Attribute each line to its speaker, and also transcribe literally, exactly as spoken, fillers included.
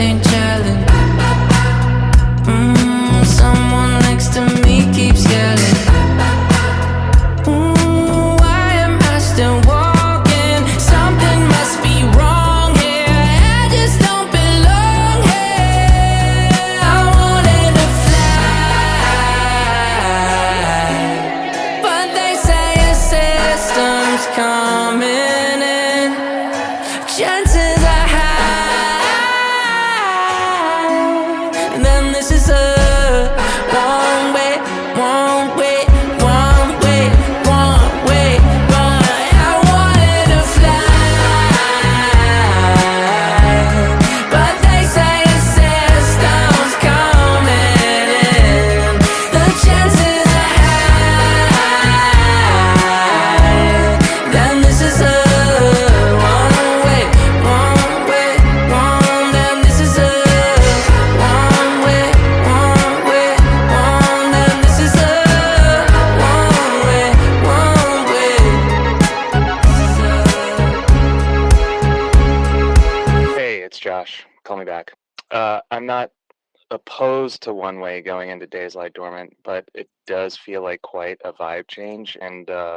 Speaker 1: ain't gelling. Mm, someone next to me keeps yelling. Ooh, why am I still walking? Something must be wrong here. I just don't belong here. I wanted to fly, but they say a system's coming in. Chances are high, and then this is a one way, one way, one way, one way run. I wanted to fly, but they say a system's coming in. The chances are high, then this is a one way, one way, one. Then this is a one way, one way, one. Then this is a one way, one way.
Speaker 2: Hey, it's Josh. Call me back. Uh, I'm not opposed to one way going into Days Lie Dormant, but it does feel like quite a vibe change, and uh,